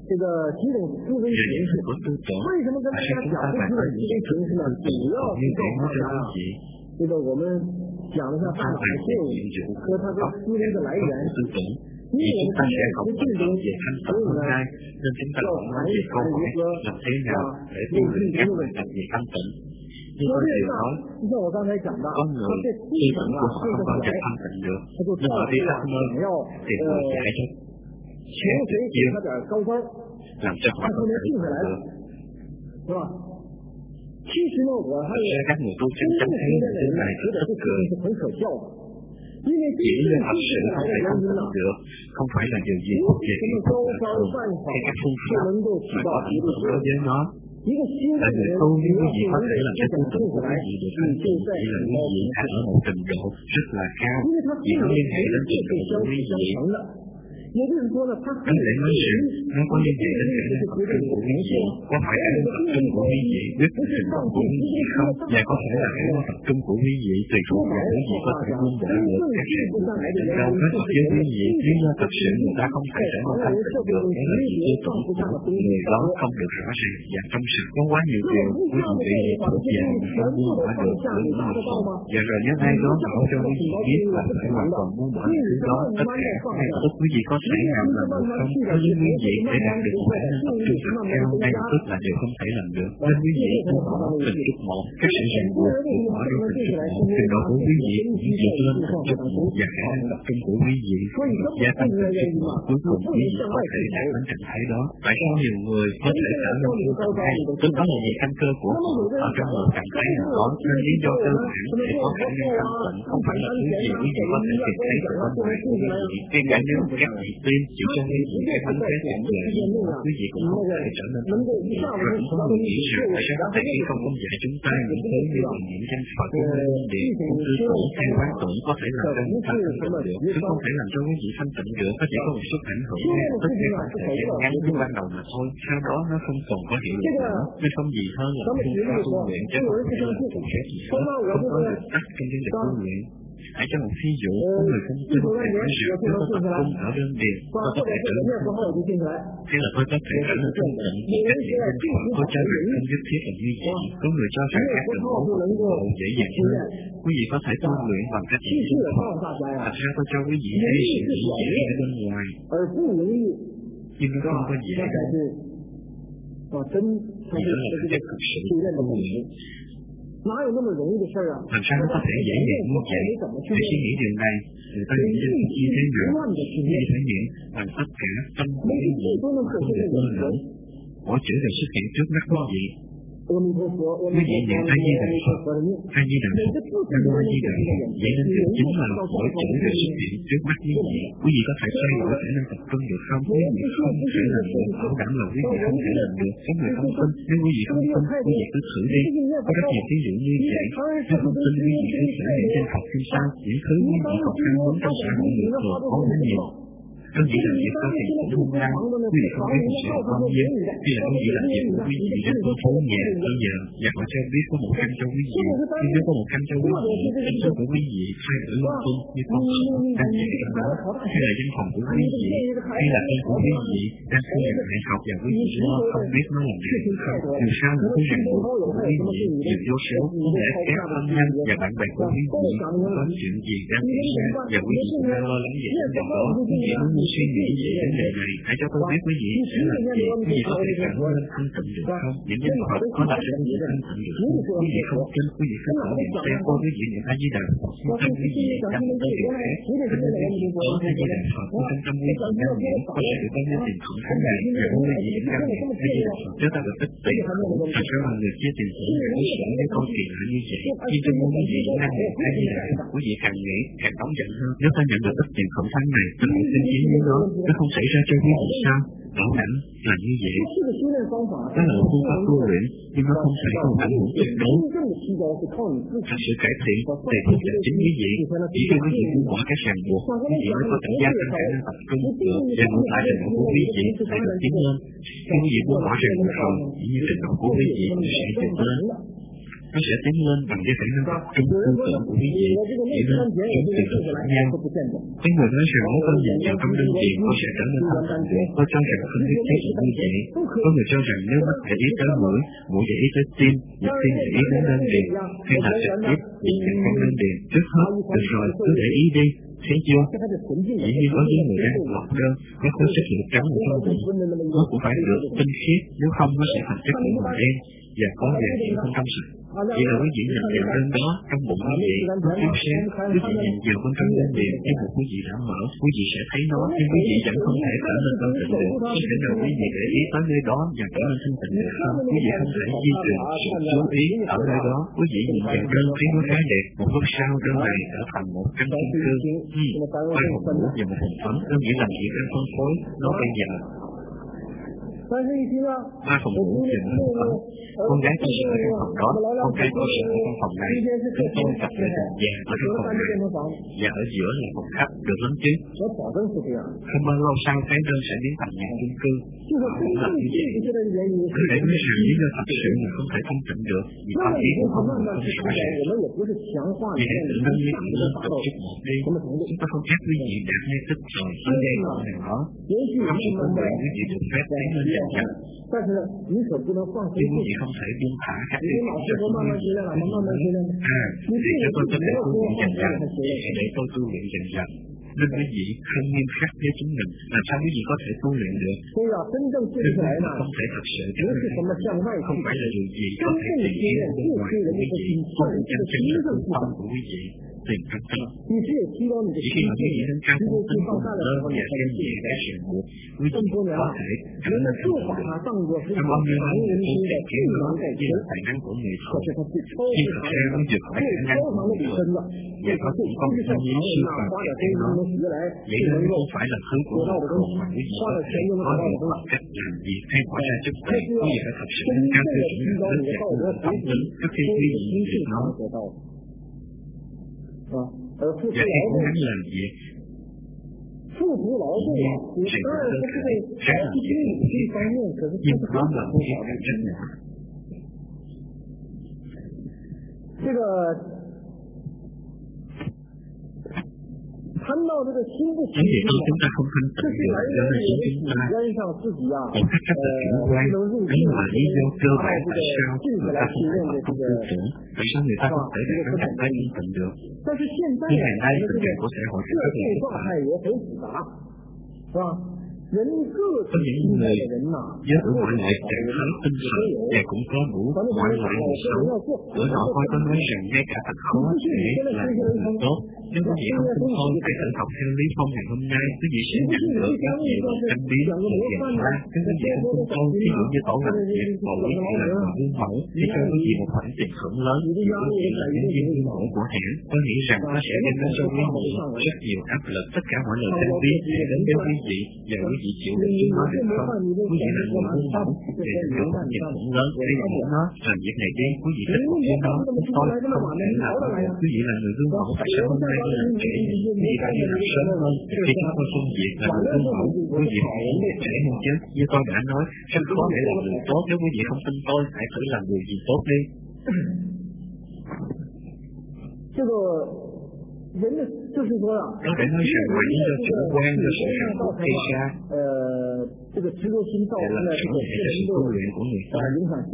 这个几种思维形式。为什么跟大家讲这几种思维形式呢？主要是告诉大家，这个我们讲了一下大脑的作用和它的思维的来源。因为我们今天不进东西，所以呢，要谈是如何用心灵的问题。说这个，就像我刚才讲的，它这思想啊，这个来，它就到底想要求谁给他点高招，他后面定下来了，是吧？其实呢，我还有真正的觉得这个是很可笑的，因为这个定下来的原因呢，不是什么高招办法就能够起到一个作用。一个新的人，你要从这个定下来，你就在因为他并没有被相辅相成的。也就是说呢，它还是关键点的是觉得有灵性，不是放弃一个也có thể là cái tập trung của quý vị tùy thuộc vào cái gì có thể luôn đổi được các sự của các đâu nó thật với quý vị nếu như thật sự người ta không thể trở thành thành tựu được cái là sự tiêu chuẩn của người đó không được rõ ràng và trong sạch có quá nhiều điều quý vị thuộc về không buông bỏ được của những người khác và rồi nhớ ai đó bảo cho quý vị biết là phải hoàn toàn buông bỏ thứ đó tất cả ngay lập tức quý vị có thể làm được không có những quý vị để đạt được một khả năng tập trung thật cao ngay lập tức là điều không thể làm được nên quý vị buông bỏ từng chút một các sự ràng buộc buông bỏ đi từng chút một từ đó của quý vị cũng vượt lên từng chút một và khả năng tập trung của quý vị gia tăng từng chút một cuối cùng quý vị có thể đạt đến trạng thái đó. Tại sao nhiều người có thể trở nên vô cùng hay tức đó là vì căn cơ của họ ở trong một trạng thái nào đó nên lý do cơ bản để có khả năng thanh tịnh không phải là thứ gì quý vị có thể tìm thấy ở bên ngoài của quý vị ngay cả nếu các vị tiên chịu cho quý vị cái thánh thế cảm nhận quý vị cũng không thể trở nên thanh tịnh rồi cũng có người nghĩ rằng tại sao có thể khi không dạy chúng ta những thứ như là những danh Phật điện cung tư tưởng hay quán tưởng có thể làm cho chúng ta thanh tịnh được chứ không thể làm cho quý vị thanh tịnh được nó chỉ có một chút ảnh hưởng tức là khoảng thời gian ngắn lúc ban đầu mà thôi sau đó nó không còn có hiệu lực nữa nên không gì hơn là phương pháp tu luyện chứ không phải là cụ thể gì hết không có được tắt trong chương trình tu luyện. Hãy cho một ví dụ có người không tin rằng nếu có tập trung ở đơn điền tôi có thể trở nên thanh tịnh hay là tôi có thể trở nên thanh tịnh một cách hiện danh Phật tôi cho rằng không nhất thiết là như vậy có người cho rằng các đường ống của dễ dàng hơn quý vị có thể tu luyện bằng cách chỉ sinh Phật thật ra tôi cho quý vị thấy sự dễ ở bên ngoài nhưng nó không có dễ đâu nghĩa là cái thực sự tu luyện làm sao nó có thể dễ dàng như vậy? Hãy suy nghĩ điều này, người ta nghĩ đến chi thế nào? Như thể hiện bằng tất cả tâm của quý vị không được lơ lửng. Mỗi chữ đều xuất hiện trước mắt quý vị. Quý vị niệm A Di Đà Phật, A Di Đà Phật, Nam Mô A Di Đà Phật. Vậy nên điều chính là mỗi chữ đều xuất hiện trước mắt quý vị. Quý vị có thể thay đổi khả năng tập trung được không? Quý vị không thể làm được, bảo đảm là quý vị không thể làm được. Có người không tin, nếu quý vị không tin, quý vị cứ thử đi. Có rất nhiều ví dụ như vậy. Nếu không tin, quý vị cứ thử niệm trên Phật xem sao. Những thứ quý vị còn ham muốn trong xã hội người thường có quá nhiều. Đơn vị làm việc có tiền cũng hung hăng, quý vị không biết một sự bao nhiêu, khi là đơn vị làm việc của quý vị rất có phố nhà bây giờ, và họ cho biết có 100 cho quý vị, nhưng nếu có 100 cho quý vị, thành số của quý vị thay đổi lung tung như con khỉ đang chạy trong đó, hay là văn phòng của quý vị, hay là con của quý vị đang thi vào đại học và quý vị lo không biết nó làm gì không, dù sao là cái ràng buộc của quý vị, việc vô số, lẽ các thân nhân và bạn bè của quý vị có chuyện gì đang xảy ra và quý vị đang lo lắng về vấn đề đó, quý vị muốn suy nghĩ về vấn đề này, hãy cho tôi biết quý vị sẽ làm gì, quý vị có thể cảm ơn thanh tịnh được không? Những nhân Phật có làm cho quý vị thanh tịnh được không? Quý vị không tin, quý vị cứ khởi niệm xem qua quý vị niệm A Di Đà Phật, tâm quý vị đăng tới điều khác, cho nên quý vị có A Di Đà Phật, trong tâm quý vị đang niệm có thể được bao nhiêu tiền khổng tháng này, và quý vị vẫn đang niệm A Di Đà Phật, chúng ta được tích tiền. Thật ra là người chia tiền khổng hẳn sợ nếu câu chuyện là như vậy, nhưng trong môn quý vị vẫn đang niệm A Di Đà Phật, quý vị càng nghĩ càng nóng giận hơn. Nếu ta nhận được ít tiền khổng tháng này, ta phải xin chiến với nó. Nó không xảy ra cho quý vị sao? Bảo đảm là như vậy. Đó là một phương pháp tu luyện, nhưng nó không thể không ảnh hưởng tuyệt đối. Thật sự cải thiện tùy thuộc vào chính quý vị. Chỉ khi quý vị buông bỏ các ràng buộc, quý vị mới có thể gia tăng khả năng tập trung được và ngược lại trình độ của quý vị sẽ được tiến lên. Khi quý vị buông bỏ ràng buộc rồi, chỉ như trình độ của quý vị sẽ được lên. nó sẽ tiến lên bằng cái khả năng tập trung tư tưởng của quý vị, chỉ nên chống sự thực phẩm nhau. Có người nói rằng nếu con nhìn vào trong đơn vị, con sẽ trở nên thanh tịnh được. Tôi cho rằng không nhất thiết là như vậy. Có người cho rằng nếu mắt để ý tới mũi, mũi để ý tới tim, nhịp tim để ý đến đơn điền, hay là trực tiếp bị nhận con đơn điền. Trước hết, được rồi, cứ để ý đi. Thấy chưa? Dĩ nhiên có những người đang lọc đơn, nó có chất liệu trắng ở trong bụng. Nó cũng phải được tinh khiết, nếu không nó sẽ thành chất liệu màu đen và có vài điểm không trong sạch. Chỉ là quý vị nhìn vào đơn đó, trong bụng quý vị, nó chiếu sáng, quý vị nhìn vào bên trong đơn điền, cái bụng quý vị đã mở, quý vị sẽ thấy nó, nhưng quý vị vẫn không thể trở nên thanh tịnh được. Có thể nào quý vị để ý tới nơi đó và trở nên thanh tịnh được không? Quý vị không thể di chuyển sự chú ý ở nơi đó. Quý vị nhìn vào đơn thấy nó khá đẹp, một lúc sau đơn này trở thành một căn chung cư. Ba phòng ngủ và một phòng tắm, đơn vị làm việc đang phân phối, nó bây giờ. Ba phòng ngủ và một phòng tắm. Con gái tôi sẽ ở trong phòng đó, con trai tôi sẽ ở trong phòng này, chúng tôi cặp vợ chồng già ở trong phòng này, và ở giữa là phòng khách, được lắm chứ. Không bao lâu sau cái đơn sẽ biến thành nhà chung cư. Họ cũng làm như vậy. Cứ để nói rằng lý do thật sự là không thể thanh tịnh được, vì có ý của ông không rõ ràng. Vì hãy tự nâng như tự lên tổ chức một đi. Chúng ta không ép quý vị đạt ngay tích rồi tới giai đoạn nào đó. Trong sự công nguyện quý vị được phép tiến lên dần dần. Nhưng quý vị không thể buông thả các điều kiện cho chúng tôi. Thì cho tôi có thể tu luyện dần dần, để tôi tu luyện dần dần. Nên quý vị không nghiêm khắc với chính mình, làm sao quý vị có thể tu luyện được? Nếu mà không thể thật sự trở nên không phải là điều gì có thể thể hiện ở bên ngoài của quý vị, không phải chân chính là phương tâm của quý vị. Tìm trong tâm. Chỉ khi mà quý vị nâng cao tâm tính của mình lên và xem nhẹ các sự buộc, quý vị có thể trở nên thành tựu được. Trong âm mưu nói là tôi sẽ kéo nó như là tài năng của người thường, nhưng thật ra nó vượt khỏi khả năng của người thường, và có cũng có một tâm lý siêu phàm kèm theo nó. Vậy nên nó không phải là thứ của một thường mà quý vị có thể có được bằng cách làm việc hay bỏ ra chút tiền. Quý vị phải thật sự nâng cao tiêu chuẩn đạo đức và của tâm tính trước khi quý vị nhận được nó. Và khi cố gắng làm việc, sẽ có cơ thể khá là việc một khía cạnh, nhưng đó là một khía cạnh rất nhỏ. Những việc đó chúng ta không thanh tịnh được do nó khiến chúng ta một cách rất là chủ quan. Đấy là lý do cơ bản tại sao người ta không thể tập trung tư tưởng, tại sao người ta không thể đạt đến trạng thái thanh tịnh được. Nhưng ngày nay tình trạng của xã hội rất là phức tạp. Có những người với đủ mọi loại trạng thái tinh thần và cũng có đủ mọi loại người xấu. Bữa nọ coi tôi nói rằng ngay cả thật khó thể là một người tốt. Nếu quý vị không tin tôi, hãy tự học theo Lý Phong ngày hôm nay, quý vị sẽ nhận được các gì bằng chân biến một hiện ra. Nếu quý vị không tin tôi, ví dụ như tổ làm việc, một quý vị là người gương mẫu, thì cho quý vị một khoản tiền khổng lớn, vì quý vị là nhân viên gương mẫu của hãng. Tôi nghĩ rằng nó sẽ đem đến cho quý vị rất nhiều áp lực. Tất cả mọi lời chân biến sẽ đến với quý vị, và quý vị chịu được chúng nó được không? Quý vị là người gương mẫu, để nhận được một tiền khổng lớn, để nhận nó, làm việc này đi, quý vị thích một chuyện đó, tôi không thể nào được. Quý vị là người gương mẫu, tại sao hôm nay tôi làm trễ vậy? Quý vị phải đi làm sớm hơn, khi chúng tôi công việc là người gương mẫu, quý vị phải trễ hơn chứ. Như tôi đã nói, rất khó để làm người tốt. Nếu quý vị không tin tôi, hãy thử làm điều gì tốt đi. Có thể nói rằng ngoài lý do chủ quan do sự ràng buộc gây ra, để làm trở ngại cho sự tu luyện của người ta,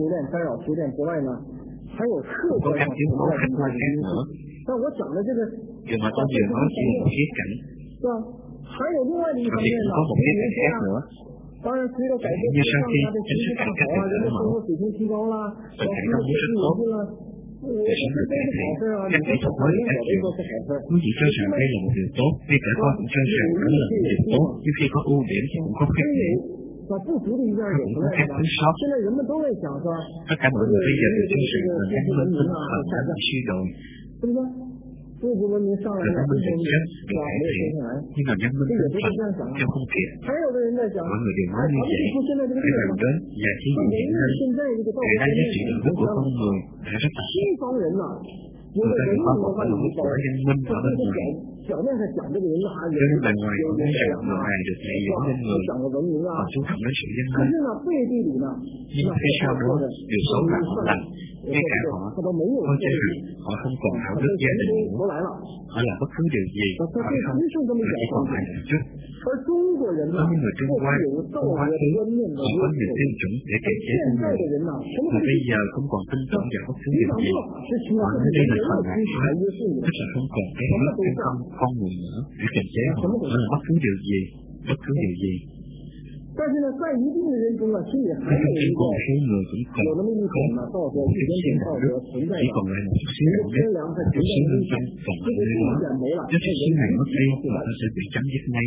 có các yếu tố khách quan khác nữa. Điều mà tôi vừa nói chỉ là một khía cạnh, và thì cũng có một khía cạnh khác nữa. Như sau khi chính sách cải cách được cởi mở, tình trạng công muốn rất tốt, để sống được cải thiện, các kỹ thuật mới được áp dụng. Quý vị cho rằng đây là một điều tốt, ngay cả tôi cũng cho rằng đó là một điều tốt, nhưng khi có ưu điểm thì cũng có khuyết điểm, cũng có các thiếu sót. Tất cả mọi người bây giờ đều cho rằng là văn minh tinh thần đã bị suy đồi. Người văn minh thực chất được cải thiện, nhưng mà văn minh tinh thần theo không kịp. Mọi người đều nói như vậy, phải vào đến và thí dụ hiện nay, ngày nay giá trị đạo đức của con người đã rất là thấp. Người ta được bao bọc bởi một bức vỏ văn minh ở bên ngoài, Cho nên bề ngoài cũng nói rằng người này được dạy dỗ nên người, còn chú trọng đến sự dân lên. Nhưng phía sau đó, điều xấu là họ làm, ngay cả họ coi cho rằng họ không còn đạo đức gia đình nữa. Họ làm bất cứ điều gì, họ không, họ chỉ còn lại làm trước. Đối với người Trung Hoa, trong quá khứ, họ có nhiều tiêu chuẩn để kiềm chế con người. Mà bây giờ không còn tin tưởng vào bất cứ điều gì. Họ nói đây là phần ngã hóa, tức là không còn cái hết cái con người nữa để kiềm chế họ làm bất cứ điều gì, bất cứ điều gì. Nhưng trong một số người cũng còn có một chút xíu đạo đức, chỉ còn lại một chút xíu đạo đức, một chút xíu lương tâm còn lại nơi đó. Nếu chút xíu này mất đi, họ sẽ bị chấm dứt ngay.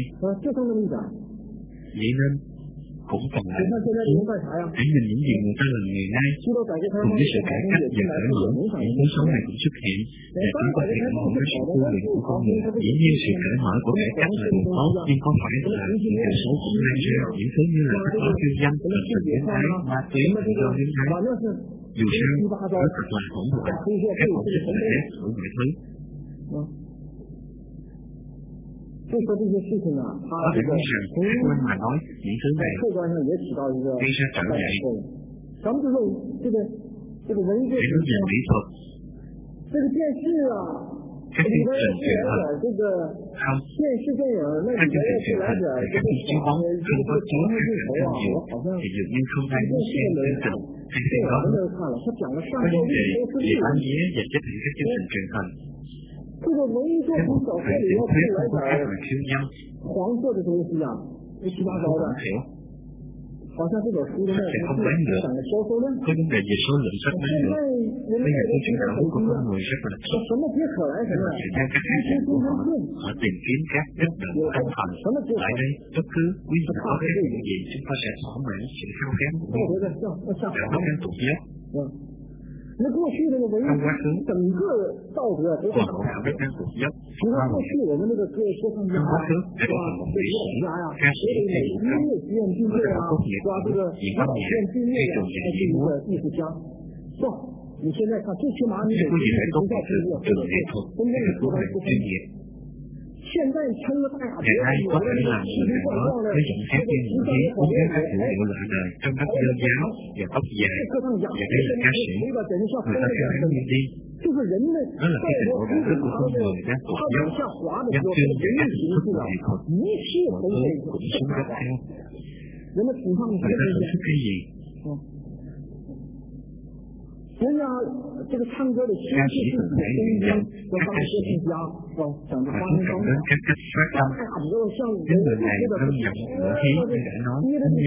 Vậy nên cũng còn lại hãy nhìn những gì người ta làm ngày nay, cùng với sự cải cách và cởi mở, những thứ xấu này cũng xuất hiện và chúng có thể ảnh hưởng đến sự tu luyện của con người. Dĩ nhiên sự cởi mở của cải cách là điều tốt, nhưng có phải là những điều xấu cũng lan ra những thứ như là thất khiêu dâm, tình tình biến thái, ma túy, tự do biến thái. Dù sao, nó thật là hỗn loạn, các hỗn chất là ép của mọi thứ. Có thể nói rằng, khách quan mà nói, những thứ này gây ra trở ngại. Hãy nói về mỹ thuật. Các chương trình truyền hình không, các chương trình truyền hình và các phim chiếu bóng không có chứa các cảnh tham dự thì dường như không ai muốn xem chương trình hay phim đó. Có vấn đề về bán vé và chất lượng các chương trình truyền hình. Cái một hệ tiểu thuyết không có các loại khiêu dâm, không hiểu. Sách sẽ không bán được. Có vấn đề về số lượng sách bán được. Bây giờ câu chuyện đạo đức của con người rất là thấp. Nhưng mà tùy theo các khía cạnh của họ, họ tìm kiếm các chất lượng tâm thành. Tại đây, bất cứ quý vị có cái gì chúng ta sẽ thỏa mãn sự khao khát của mình. Đạo đức ăn tục giác. Trong quá khứ, toàn bộ đạo đức ăn tục giác. Trong quá khứ, đã có một vị sĩ, ca sĩ hay vũ công, có thể tốt nghiệp diễn âm nhạc hay trường dạy diễn múa. Nếu quý vị phải tốt nghiệp trường nghệ thuật hay là của ngành chuyên nghiệp, ngày nay có thể làm sự này đó với giọng hát như những khí uống các khẩu hiệu lạ đời trong các dơ giáo và tóc dài, và đây là ca sĩ, người ta theo hắn như đi. Đó là cái trình độ đạo đức của con người đang tụt dốc, văn chương và các hình thức nghệ thuật, mọi thứ cũng xuống dốc theo. Người ta thưởng thức cái gì? Ca sĩ từng thể hiện giọng, các ca sĩ họ chú trọng đến các cách phát âm. Những người này nâng giọng ngữ khí như đã nói,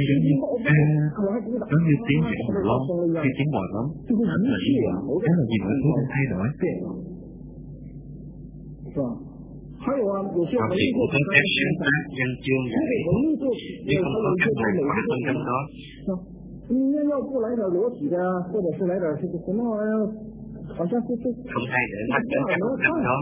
giống như tiếng hẹn mùa lon hay tiếng bò bóng. Thật là gì vậy? Đó là gì mọi thứ đang thay đổi. Họ chỉ có tới các sáng tác, văn chương và nghệ thuật, nhưng không có các loại quả hơn trong đó. Không hay để mắt đến các hoạt động đó.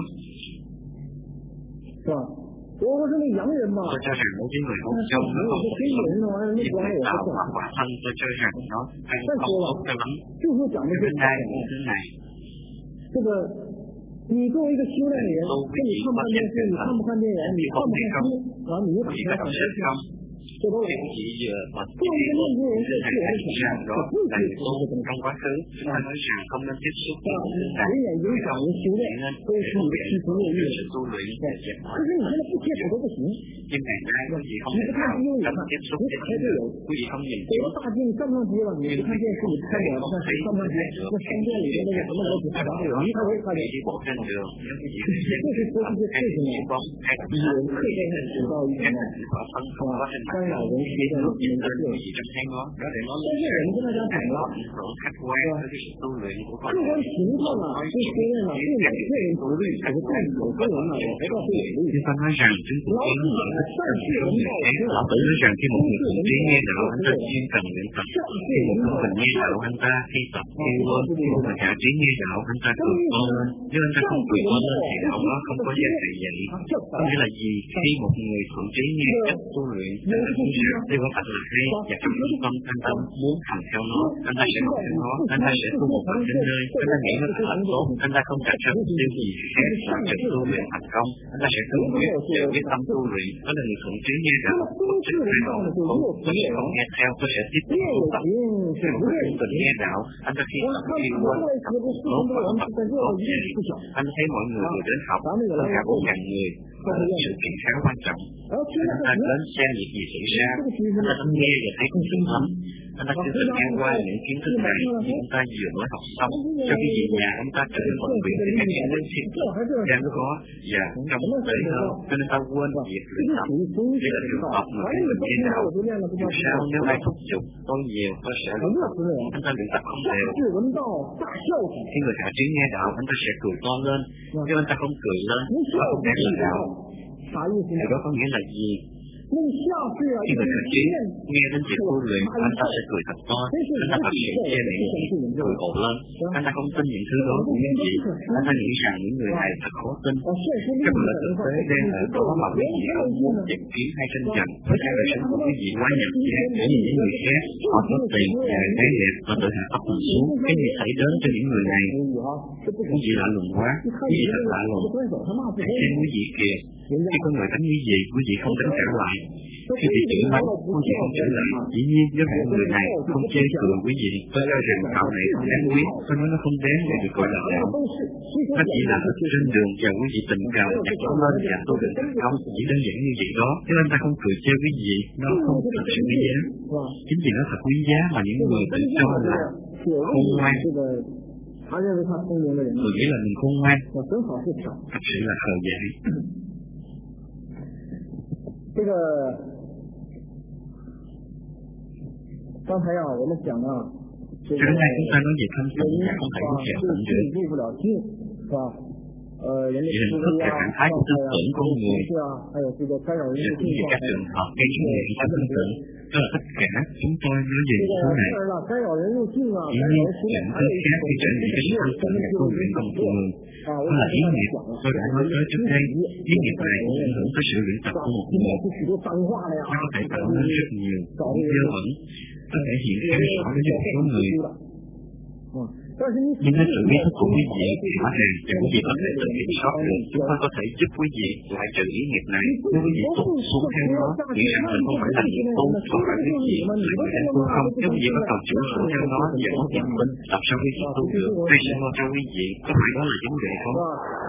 Tôi cho rằng đối với người hút trong nó không có gì, nhưng để tạo quả thân tôi cho rằng nó ăn không tốt cho lắm. Cái bên đây là như thế này. Tu cái gì có nhân truyền thần, chỉ có hay không, chỉ có đọc sách không. Những chỉ giờ mà cái này đã thực ra đó là người tu trong quá khứ, chúng ta nói rằng không nên tiếp xúc với những này, không nên không bị ảnh hưởng đến sự tu luyện và dẹp mọi nhưng ngày nay quý vị không thể nào tránh tiếp xúc với những người, quý vị không nhìn thấy, nhưng quý vị không thấy được cái quý vị đi bộ trên đường, nếu quý vị thấy hay là chỉ bóng, hay là quý vị trên đường, hay là chỉ có phân không có trên mặt đường, lúc nhìn lên quý vị trông thấy nó, đó để nó lên ảnh hưởng khách quan với cái sự tu luyện của con người. Chúng ta nói rằng chúng ta lão tử nói rằng khi một người thuận trí nghe đạo anh ta chuyên cần luyện tập, khi một người cần nghe đạo anh ta khi tập kêu lên, khi một người hạ trí nghe đạo anh ta cười to lên, nếu anh ta không cười to lên thì đạo đó không có giá trị vậy. Có nghĩa là gì? Khi một người thuận trí nghe cách tu luyện, là không sao, đây quả thật là hay, và trong trung tâm anh ta muốn hành theo nó, anh ta sẽ học theo nó, anh ta sẽ tu một phần đến nơi, anh ta nghĩ nó thật là tốt, anh ta không đặt ra mục tiêu gì khác là trực tu luyện thành công, anh ta sẽ cương quyết để quyết tâm tu luyện, đó là người thuận trí nghe đạo, một chức hai đầu tốt, tôi sẽ không nghe theo, tôi sẽ tiếp tục tu tập, theo một cái tình nghe đạo, anh ta khi tập khi quên tập tốt và tập tốt vậy, anh thấy mọi người đều đến học, tất cả 4.000 người. Đó là sự kiện khá quan trọng. Anh ta đến xem việc gì xảy ra, anh ta không nghe và thấy cũng sướng lắm. Anh ta chưa từng nghe qua những kiến thức này, nhưng anh ta vừa mới học xong. Sau khi về nhà, anh ta trở nên bận biện với các kiến thức thiết đang có và trong thực tế hơn, cho nên ta quên việc luyện tập. Đây là trường hợp mà cái mình nghe đạo. Dù sao, nếu ai thúc giục tôi nhiều, tôi sẽ luyện tập. Anh ta luyện tập không đều. Khi người hạ trí nghe đạo, anh ta sẽ cười to lên. Nếu anh ta không cười lên, và không đáng lời đạo. Điều đó có nghĩa là gì? Khi người thật trí nghe đến việc tu luyện, anh ta sẽ cười thật to, anh ta thật sự che miệng cười ồ lên, anh ta không tin những thứ đó của những gì, anh ta nghĩ rằng những người này thật khó tin. Các bạn thực tế đang ở đó mà quý vị không muốn giật kiến hay tranh giành, với cái đời sống của quý vị quá nhạt nhẽo để nhìn những người khác, họ có tiền và cái đẹp và tự hạ thấp mình xuống, cái gì xảy đến cho những người này. Quý vị lạ lùng quá, quý vị thật lạ lùng. Hãy xem quý vị kìa, khi có người đánh quý vị không đánh trả lại. Khi bị chửi mắng, quý vị không trở lại. Dĩ nhiên, nếu hạng người này không chê cười quý vị, tôi cho rằng cậu này không đáng quý, tôi nói nó không đáng để được gọi là đạo. Nó chỉ là ở trên đường và quý vị tình cờ nhặt nó lên và tôi định thành công, chỉ đơn giản như vậy đó. Nếu anh ta không cười chê quý vị, nó không thật sự quý giá. Chính vì nó thật quý giá mà những người tự cho là khôn ngoan. Người nghĩ là mình khôn ngoan, thật sự là khờ dại. 这个刚才我们讲了， 这个在chúng ta nói về thanh tịnh và không thể có kẻ tận dưỡng. Chỉ hình thức và trạng thái của tư tưởng con người, và cũng như các trường hợp gây cho người ta tin tưởng. Đó là tất cả chúng tôi nói về số này. Dĩ nhiên, những thứ khác khi trở thành cái sự thanh tịnh và tu luyện thông thường. Đó là ý nghiệp, tôi đã nói tới trước đây, ý nghiệp này cũng ảnh hưởng tới sự luyện tập của một người. Nó có thể tạo nên rất nhiều những dơ bẩn, có thể hiện khá rõ với một số người. Nhưng với sự ý thức của quý vị, rõ ràng và quý vị có thể tự kiểm soát được, chúng ta có thể giúp quý vị loại trừ ý nghiệp này. Nếu quý vị tụt xuống theo nó, nghĩ rằng mình không phải là người tu, không phải quý vị là người đang tu không. Nếu quý vị bắt đầu chỉnh sửa theo nó và có niềm tin, làm sao quý vị tu được? Hay sẽ lo cho quý vị? Có phải đó là vấn đề không?